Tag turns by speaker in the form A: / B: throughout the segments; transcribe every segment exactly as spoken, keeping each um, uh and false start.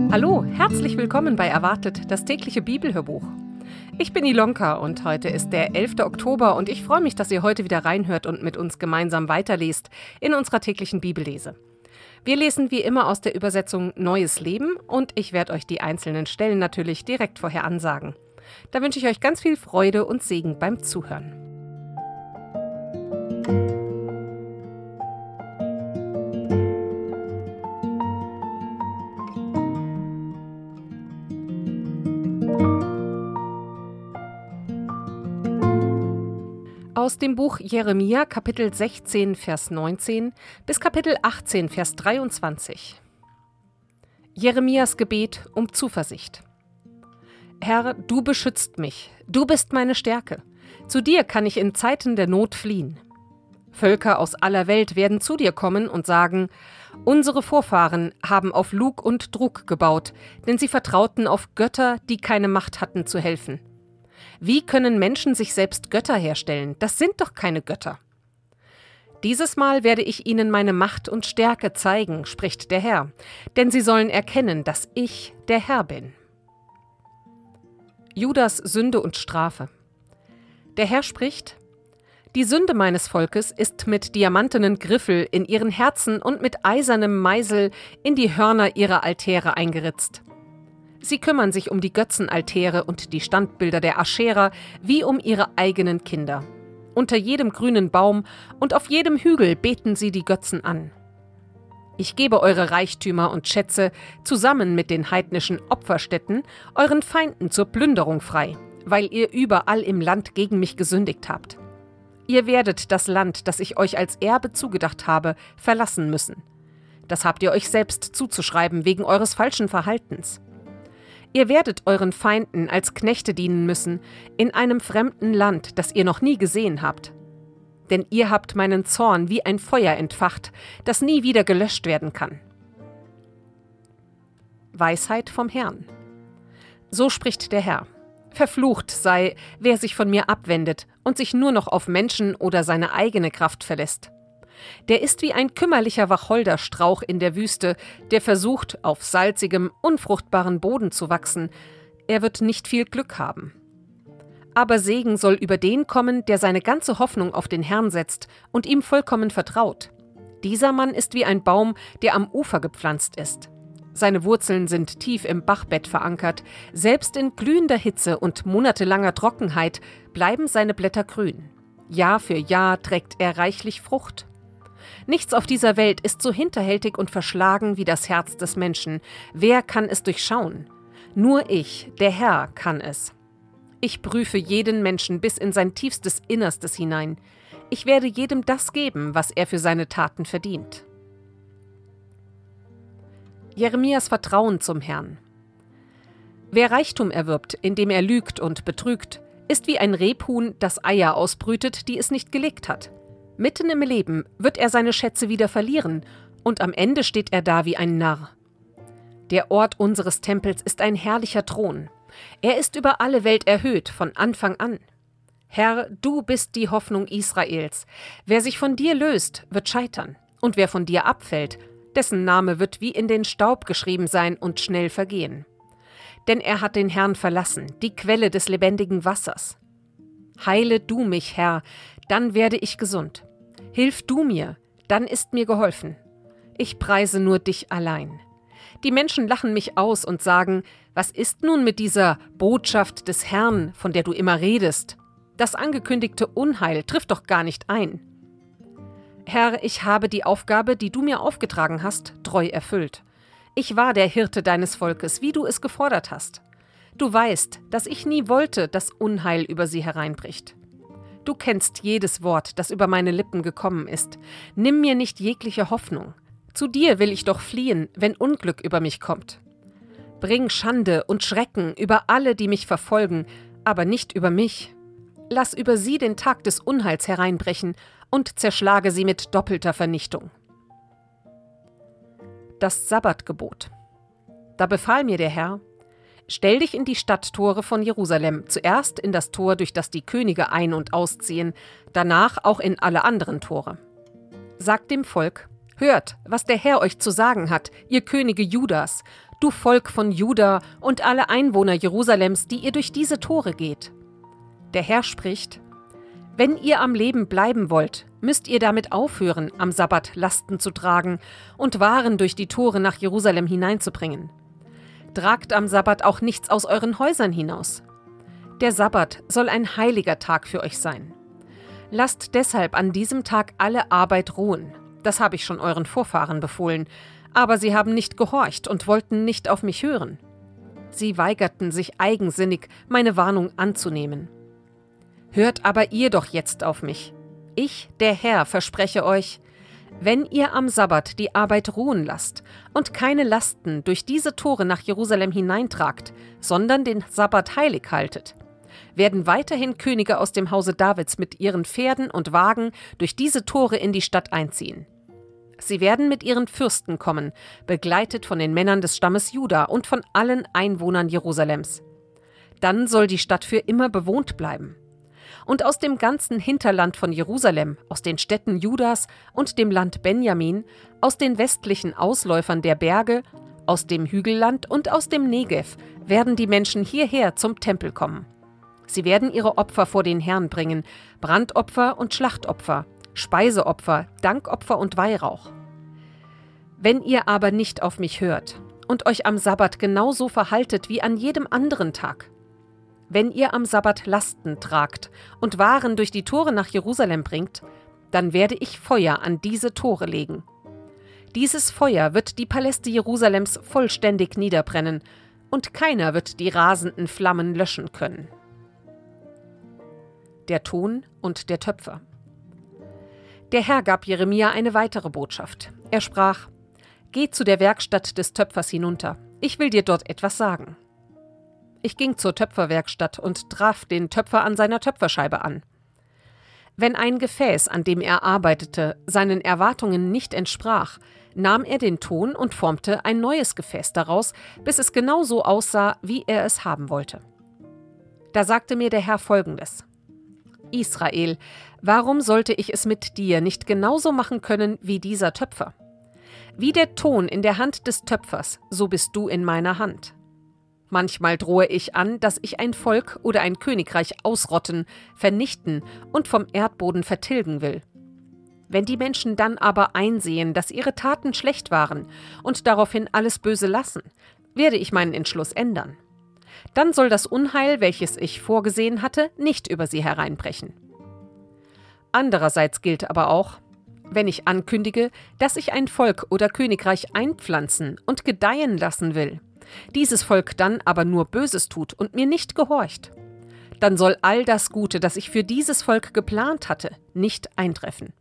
A: Hallo, herzlich willkommen bei Erwartet, das tägliche Bibelhörbuch. Ich bin Ilonka und heute ist der elfte Oktober und ich freue mich, dass ihr heute wieder reinhört und mit uns gemeinsam weiterlest in unserer täglichen Bibellese. Wir lesen wie immer aus der Übersetzung Neues Leben und ich werde euch die einzelnen Stellen natürlich direkt vorher ansagen. Da wünsche ich euch ganz viel Freude und Segen beim Zuhören. Aus dem Buch Jeremia, Kapitel sechzehn, Vers neunzehn bis Kapitel achtzehn, Vers dreiundzwanzig. Jeremias Gebet um Zuversicht. Herr, du beschützt mich, du bist meine Stärke. Zu dir kann ich in Zeiten der Not fliehen. Völker aus aller Welt werden zu dir kommen und sagen, unsere Vorfahren haben auf Lug und Trug gebaut, denn sie vertrauten auf Götter, die keine Macht hatten zu helfen. Wie können Menschen sich selbst Götter herstellen? Das sind doch keine Götter. Dieses Mal werde ich ihnen meine Macht und Stärke zeigen, spricht der Herr, denn sie sollen erkennen, dass ich der Herr bin. Judas Sünde und Strafe. Der Herr spricht: Die Sünde meines Volkes ist mit diamantenen Griffel in ihren Herzen und mit eisernem Meisel in die Hörner ihrer Altäre eingeritzt. Sie kümmern sich um die Götzenaltäre und die Standbilder der Aschera wie um ihre eigenen Kinder. Unter jedem grünen Baum und auf jedem Hügel beten sie die Götzen an. Ich gebe eure Reichtümer und Schätze zusammen mit den heidnischen Opferstätten euren Feinden zur Plünderung frei, weil ihr überall im Land gegen mich gesündigt habt. Ihr werdet das Land, das ich euch als Erbe zugedacht habe, verlassen müssen. Das habt ihr euch selbst zuzuschreiben wegen eures falschen Verhaltens. Ihr werdet euren Feinden als Knechte dienen müssen, in einem fremden Land, das ihr noch nie gesehen habt. Denn ihr habt meinen Zorn wie ein Feuer entfacht, das nie wieder gelöscht werden kann. Weisheit vom Herrn. So spricht der Herr: Verflucht sei, wer sich von mir abwendet und sich nur noch auf Menschen oder seine eigene Kraft verlässt. Der ist wie ein kümmerlicher Wacholderstrauch in der Wüste, der versucht, auf salzigem, unfruchtbaren Boden zu wachsen. Er wird nicht viel Glück haben. Aber Segen soll über den kommen, der seine ganze Hoffnung auf den Herrn setzt und ihm vollkommen vertraut. Dieser Mann ist wie ein Baum, der am Ufer gepflanzt ist. Seine Wurzeln sind tief im Bachbett verankert. Selbst in glühender Hitze und monatelanger Trockenheit bleiben seine Blätter grün. Jahr für Jahr trägt er reichlich Frucht. Nichts auf dieser Welt ist so hinterhältig und verschlagen wie das Herz des Menschen. Wer kann es durchschauen? Nur ich, der Herr, kann es. Ich prüfe jeden Menschen bis in sein tiefstes Innerstes hinein. Ich werde jedem das geben, was er für seine Taten verdient. Jeremias Vertrauen zum Herrn. Wer Reichtum erwirbt, indem er lügt und betrügt, ist wie ein Rebhuhn, das Eier ausbrütet, die es nicht gelegt hat. Mitten im Leben wird er seine Schätze wieder verlieren und am Ende steht er da wie ein Narr. Der Ort unseres Tempels ist ein herrlicher Thron. Er ist über alle Welt erhöht, von Anfang an. Herr, du bist die Hoffnung Israels. Wer sich von dir löst, wird scheitern. Und wer von dir abfällt, dessen Name wird wie in den Staub geschrieben sein und schnell vergehen. Denn er hat den Herrn verlassen, die Quelle des lebendigen Wassers. Heile du mich, Herr, dann werde ich gesund. Hilf du mir, dann ist mir geholfen. Ich preise nur dich allein. Die Menschen lachen mich aus und sagen, was ist nun mit dieser Botschaft des Herrn, von der du immer redest? Das angekündigte Unheil trifft doch gar nicht ein. Herr, ich habe die Aufgabe, die du mir aufgetragen hast, treu erfüllt. Ich war der Hirte deines Volkes, wie du es gefordert hast. Du weißt, dass ich nie wollte, dass Unheil über sie hereinbricht. Du kennst jedes Wort, das über meine Lippen gekommen ist. Nimm mir nicht jegliche Hoffnung. Zu dir will ich doch fliehen, wenn Unglück über mich kommt. Bring Schande und Schrecken über alle, die mich verfolgen, aber nicht über mich. Lass über sie den Tag des Unheils hereinbrechen und zerschlage sie mit doppelter Vernichtung. Das Sabbatgebot. Da befahl mir der Herr: Stell dich in die Stadttore von Jerusalem, zuerst in das Tor, durch das die Könige ein- und ausziehen, danach auch in alle anderen Tore. Sagt dem Volk: Hört, was der Herr euch zu sagen hat, ihr Könige Judas. du Volk von Juda und alle Einwohner Jerusalems, die ihr durch diese Tore geht. Der Herr spricht: Wenn ihr am Leben bleiben wollt, müsst ihr damit aufhören, am Sabbat Lasten zu tragen und Waren durch die Tore nach Jerusalem hineinzubringen. Tragt am Sabbat auch nichts aus euren Häusern hinaus. Der Sabbat soll ein heiliger Tag für euch sein. Lasst deshalb an diesem Tag alle Arbeit ruhen. Das habe ich schon euren Vorfahren befohlen, aber sie haben nicht gehorcht und wollten nicht auf mich hören. Sie weigerten sich eigensinnig, meine Warnung anzunehmen. Hört aber ihr doch jetzt auf mich. Ich, der Herr, verspreche euch, wenn ihr am Sabbat die Arbeit ruhen lasst und keine Lasten durch diese Tore nach Jerusalem hineintragt, sondern den Sabbat heilig haltet, werden weiterhin Könige aus dem Hause Davids mit ihren Pferden und Wagen durch diese Tore in die Stadt einziehen. Sie werden mit ihren Fürsten kommen, begleitet von den Männern des Stammes Juda und von allen Einwohnern Jerusalems. Dann soll die Stadt für immer bewohnt bleiben. Und aus dem ganzen Hinterland von Jerusalem, aus den Städten Judas und dem Land Benjamin, aus den westlichen Ausläufern der Berge, aus dem Hügelland und aus dem Negev werden die Menschen hierher zum Tempel kommen. Sie werden ihre Opfer vor den Herrn bringen, Brandopfer und Schlachtopfer, Speiseopfer, Dankopfer und Weihrauch. Wenn ihr aber nicht auf mich hört und euch am Sabbat genauso verhaltet wie an jedem anderen Tag, wenn ihr am Sabbat Lasten tragt und Waren durch die Tore nach Jerusalem bringt, dann werde ich Feuer an diese Tore legen. Dieses Feuer wird die Paläste Jerusalems vollständig niederbrennen, und keiner wird die rasenden Flammen löschen können. Der Ton und der Töpfer. Der Herr gab Jeremia eine weitere Botschaft. Er sprach: Geh zu der Werkstatt des Töpfers hinunter, ich will dir dort etwas sagen. Ich ging zur Töpferwerkstatt und traf den Töpfer an seiner Töpferscheibe an. Wenn ein Gefäß, an dem er arbeitete, seinen Erwartungen nicht entsprach, nahm er den Ton und formte ein neues Gefäß daraus, bis es genau so aussah, wie er es haben wollte. Da sagte mir der Herr Folgendes: Israel, warum sollte ich es mit dir nicht genauso machen können wie dieser Töpfer? Wie der Ton in der Hand des Töpfers, so bist du in meiner Hand. Manchmal drohe ich an, dass ich ein Volk oder ein Königreich ausrotten, vernichten und vom Erdboden vertilgen will. Wenn die Menschen dann aber einsehen, dass ihre Taten schlecht waren und daraufhin alles Böse lassen, werde ich meinen Entschluss ändern. Dann soll das Unheil, welches ich vorgesehen hatte, nicht über sie hereinbrechen. Andererseits gilt aber auch, wenn ich ankündige, dass ich ein Volk oder Königreich einpflanzen und gedeihen lassen will, dieses Volk dann aber nur Böses tut und mir nicht gehorcht, dann soll all das Gute, das ich für dieses Volk geplant hatte, nicht eintreffen.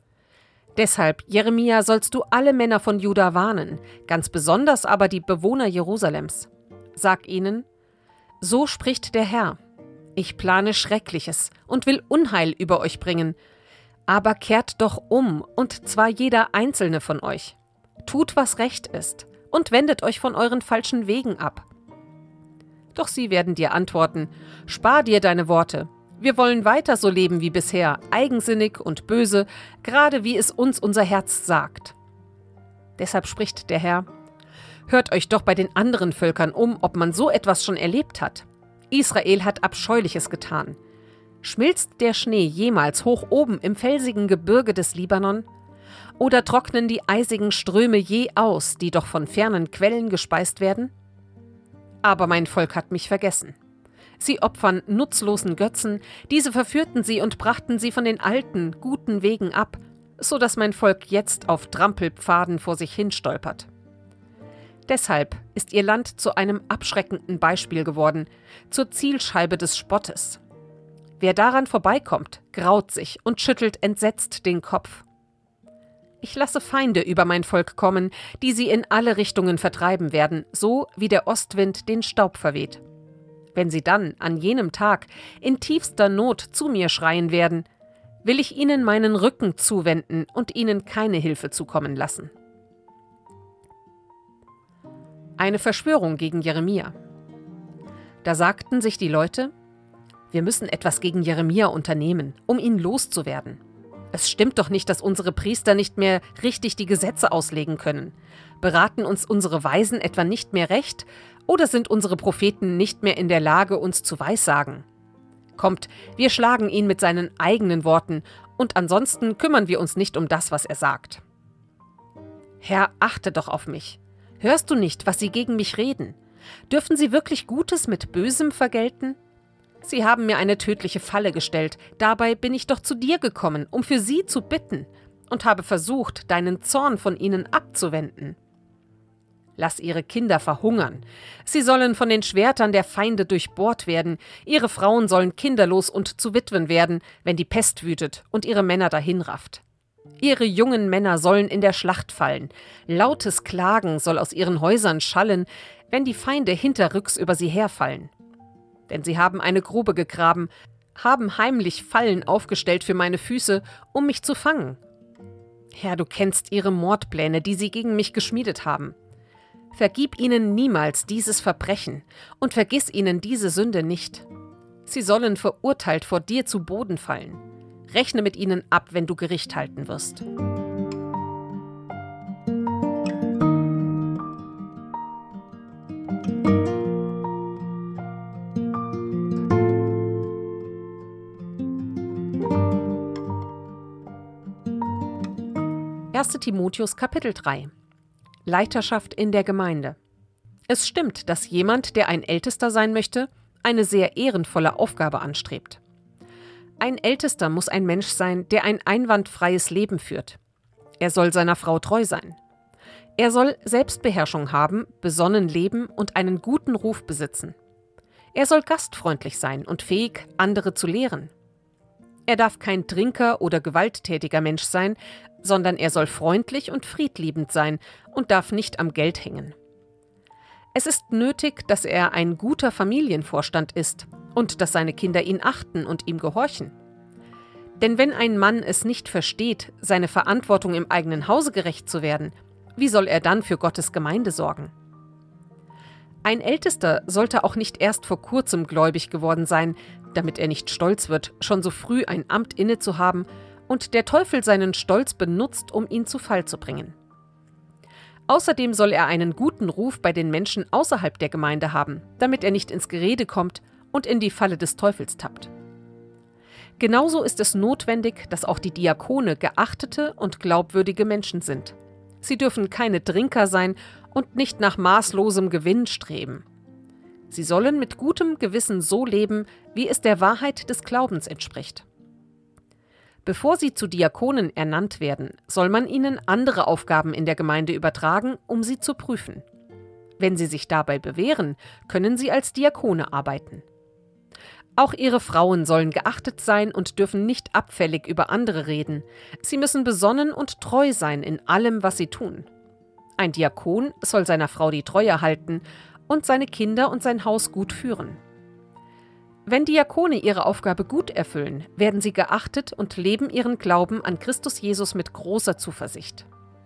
A: Deshalb, Jeremia, sollst du alle Männer von Juda warnen, ganz besonders aber die Bewohner Jerusalems. Sag ihnen: So spricht der Herr: Ich plane Schreckliches und will Unheil über euch bringen. Aber kehrt doch um, und zwar jeder einzelne von euch. Tut, was recht ist, und wendet euch von euren falschen Wegen ab. Doch sie werden dir antworten: Spar dir deine Worte. Wir wollen weiter so leben wie bisher, eigensinnig und böse, gerade wie es uns unser Herz sagt. Deshalb spricht der Herr: Hört euch doch bei den anderen Völkern um, ob man so etwas schon erlebt hat. Israel hat Abscheuliches getan. Schmilzt der Schnee jemals hoch oben im felsigen Gebirge des Libanon? Oder trocknen die eisigen Ströme je aus, die doch von fernen Quellen gespeist werden? Aber mein Volk hat mich vergessen. Sie opfern nutzlosen Götzen, diese verführten sie und brachten sie von den alten, guten Wegen ab, so dass mein Volk jetzt auf Trampelpfaden vor sich hin stolpert. Deshalb ist ihr Land zu einem abschreckenden Beispiel geworden, zur Zielscheibe des Spottes. Wer daran vorbeikommt, graut sich und schüttelt entsetzt den Kopf. Ich lasse Feinde über mein Volk kommen, die sie in alle Richtungen vertreiben werden, so wie der Ostwind den Staub verweht. Wenn sie dann an jenem Tag in tiefster Not zu mir schreien werden, will ich ihnen meinen Rücken zuwenden und ihnen keine Hilfe zukommen lassen. Eine Verschwörung gegen Jeremia. Da sagten sich die Leute: Wir müssen etwas gegen Jeremia unternehmen, um ihn loszuwerden. Es stimmt doch nicht, dass unsere Priester nicht mehr richtig die Gesetze auslegen können. Beraten uns unsere Weisen etwa nicht mehr recht? Oder sind unsere Propheten nicht mehr in der Lage, uns zu weissagen? Kommt, wir schlagen ihn mit seinen eigenen Worten, und ansonsten kümmern wir uns nicht um das, was er sagt. Herr, achte doch auf mich. Hörst du nicht, was sie gegen mich reden? Dürfen sie wirklich Gutes mit Bösem vergelten? Sie haben mir eine tödliche Falle gestellt, dabei bin ich doch zu dir gekommen, um für sie zu bitten, und habe versucht, deinen Zorn von ihnen abzuwenden. Lass ihre Kinder verhungern. Sie sollen von den Schwertern der Feinde durchbohrt werden. Ihre Frauen sollen kinderlos und zu Witwen werden, wenn die Pest wütet und ihre Männer dahinrafft. Ihre jungen Männer sollen in der Schlacht fallen. Lautes Klagen soll aus ihren Häusern schallen, wenn die Feinde hinterrücks über sie herfallen. Denn sie haben eine Grube gegraben, haben heimlich Fallen aufgestellt für meine Füße, um mich zu fangen. Herr, du kennst ihre Mordpläne, die sie gegen mich geschmiedet haben. Vergib ihnen niemals dieses Verbrechen und vergiss ihnen diese Sünde nicht. Sie sollen verurteilt vor dir zu Boden fallen. Rechne mit ihnen ab, wenn du Gericht halten wirst. erster Timotheus Kapitel drei. Leiterschaft in der Gemeinde. Es stimmt, dass jemand, der ein Ältester sein möchte, eine sehr ehrenvolle Aufgabe anstrebt. Ein Ältester muss ein Mensch sein, der ein einwandfreies Leben führt. Er soll seiner Frau treu sein. Er soll Selbstbeherrschung haben, besonnen leben und einen guten Ruf besitzen. Er soll gastfreundlich sein und fähig, andere zu lehren. Er darf kein Trinker oder gewalttätiger Mensch sein, sondern er soll freundlich und friedliebend sein und darf nicht am Geld hängen. Es ist nötig, dass er ein guter Familienvorstand ist und dass seine Kinder ihn achten und ihm gehorchen. Denn wenn ein Mann es nicht versteht, seine Verantwortung im eigenen Hause gerecht zu werden, wie soll er dann für Gottes Gemeinde sorgen? Ein Ältester sollte auch nicht erst vor kurzem gläubig geworden sein, damit er nicht stolz wird, schon so früh ein Amt inne zu haben und der Teufel seinen Stolz benutzt, um ihn zu Fall zu bringen. Außerdem soll er einen guten Ruf bei den Menschen außerhalb der Gemeinde haben, damit er nicht ins Gerede kommt und in die Falle des Teufels tappt. Genauso ist es notwendig, dass auch die Diakone geachtete und glaubwürdige Menschen sind. Sie dürfen keine Trinker sein und nicht nach maßlosem Gewinn streben. Sie sollen mit gutem Gewissen so leben, wie es der Wahrheit des Glaubens entspricht. Bevor sie zu Diakonen ernannt werden, soll man ihnen andere Aufgaben in der Gemeinde übertragen, um sie zu prüfen. Wenn sie sich dabei bewähren, können sie als Diakone arbeiten. Auch ihre Frauen sollen geachtet sein und dürfen nicht abfällig über andere reden. Sie müssen besonnen und treu sein in allem, was sie tun. Ein Diakon soll seiner Frau die Treue halten und seine Kinder und sein Haus gut führen. Wenn Diakone ihre Aufgabe gut erfüllen, werden sie geachtet und leben ihren Glauben an Christus Jesus mit großer Zuversicht.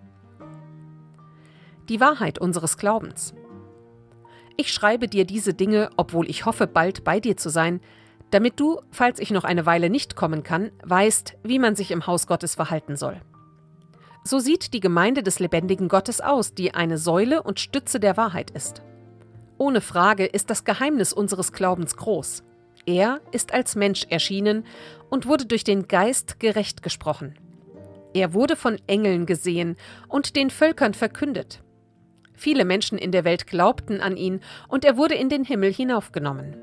A: Die Wahrheit unseres Glaubens. Ich schreibe dir diese Dinge, obwohl ich hoffe, bald bei dir zu sein, damit du, falls ich noch eine Weile nicht kommen kann, weißt, wie man sich im Haus Gottes verhalten soll. So sieht die Gemeinde des lebendigen Gottes aus, die eine Säule und Stütze der Wahrheit ist. Ohne Frage ist das Geheimnis unseres Glaubens groß. Er ist als Mensch erschienen und wurde durch den Geist gerecht gesprochen. Er wurde von Engeln gesehen und den Völkern verkündet. Viele Menschen in der Welt glaubten an ihn und er wurde in den Himmel hinaufgenommen.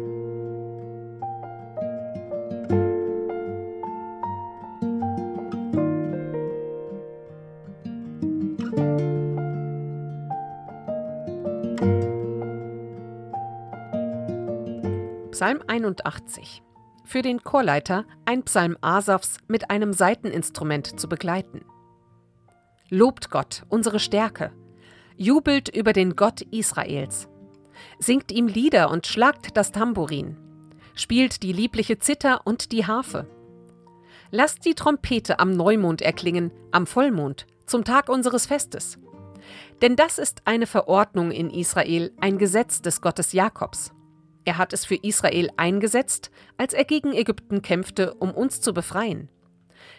A: Psalm einundachtzig. Für den Chorleiter ein Psalm Asafs mit einem Saiteninstrument zu begleiten. Lobt Gott, unsere Stärke. Jubelt über den Gott Israels. Singt ihm Lieder und schlagt das Tambourin. Spielt die liebliche Zither und die Harfe. Lasst die Trompete am Neumond erklingen, am Vollmond, zum Tag unseres Festes. Denn das ist eine Verordnung in Israel, ein Gesetz des Gottes Jakobs. Er hat es für Israel eingesetzt, als er gegen Ägypten kämpfte, um uns zu befreien.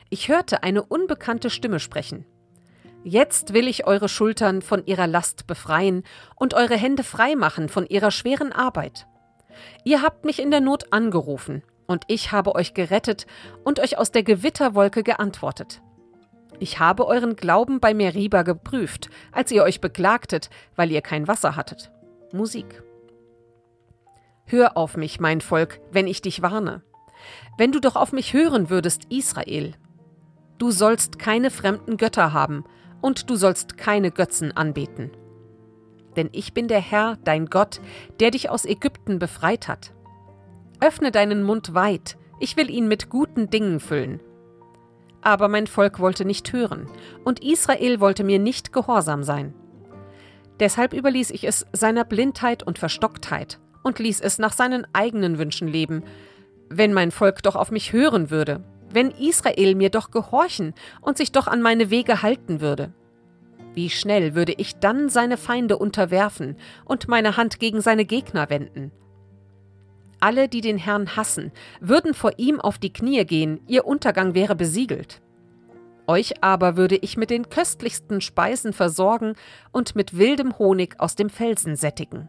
A: Ich hörte eine unbekannte Stimme sprechen. Jetzt will ich eure Schultern von ihrer Last befreien und eure Hände frei machen von ihrer schweren Arbeit. Ihr habt mich in der Not angerufen, und ich habe euch gerettet und euch aus der Gewitterwolke geantwortet. Ich habe euren Glauben bei Meriba geprüft, als ihr euch beklagtet, weil ihr kein Wasser hattet. Musik. Hör auf mich, mein Volk, wenn ich dich warne. Wenn du doch auf mich hören würdest, Israel. Du sollst keine fremden Götter haben, und du sollst keine Götzen anbeten. Denn ich bin der Herr, dein Gott, der dich aus Ägypten befreit hat. Öffne deinen Mund weit, ich will ihn mit guten Dingen füllen. Aber mein Volk wollte nicht hören, und Israel wollte mir nicht gehorsam sein. Deshalb überließ ich es seiner Blindheit und Verstocktheit und ließ es nach seinen eigenen Wünschen leben. Wenn mein Volk doch auf mich hören würde, wenn Israel mir doch gehorchen und sich doch an meine Wege halten würde. Wie schnell würde ich dann seine Feinde unterwerfen und meine Hand gegen seine Gegner wenden. Alle, die den Herrn hassen, würden vor ihm auf die Knie gehen, ihr Untergang wäre besiegelt. Euch aber würde ich mit den köstlichsten Speisen versorgen und mit wildem Honig aus dem Felsen sättigen.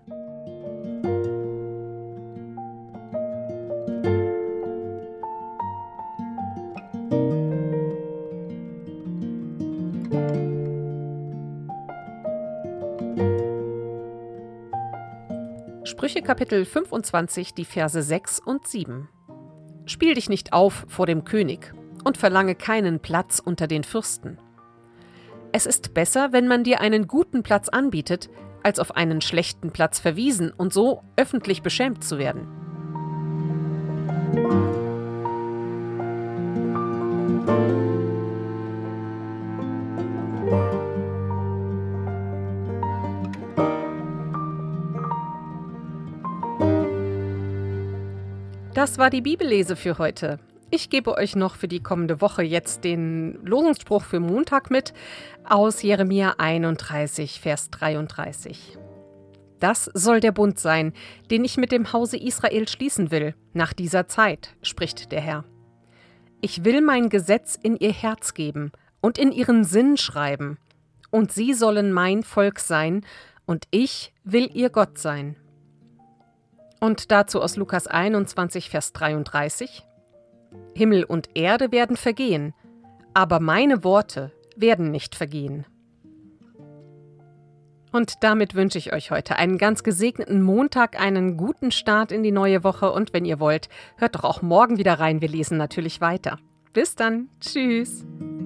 A: Sprüche Kapitel fünfundzwanzig, die Verse sechs und sieben. Spiel dich nicht auf vor dem König und verlange keinen Platz unter den Fürsten. Es ist besser, wenn man dir einen guten Platz anbietet, als auf einen schlechten Platz verwiesen und so öffentlich beschämt zu werden. Das war die Bibellese für heute. Ich gebe euch noch für die kommende Woche jetzt den Losungsspruch für Montag mit aus Jeremia einunddreißig, Vers dreiunddreißig. Das soll der Bund sein, den ich mit dem Hause Israel schließen will, nach dieser Zeit, spricht der Herr. Ich will mein Gesetz in ihr Herz geben und in ihren Sinn schreiben, und sie sollen mein Volk sein, und ich will ihr Gott sein. Und dazu aus Lukas einundzwanzig, Vers dreiunddreißig. Himmel und Erde werden vergehen, aber meine Worte werden nicht vergehen. Und damit wünsche ich euch heute einen ganz gesegneten Montag, einen guten Start in die neue Woche und wenn ihr wollt, hört doch auch morgen wieder rein, wir lesen natürlich weiter. Bis dann, tschüss!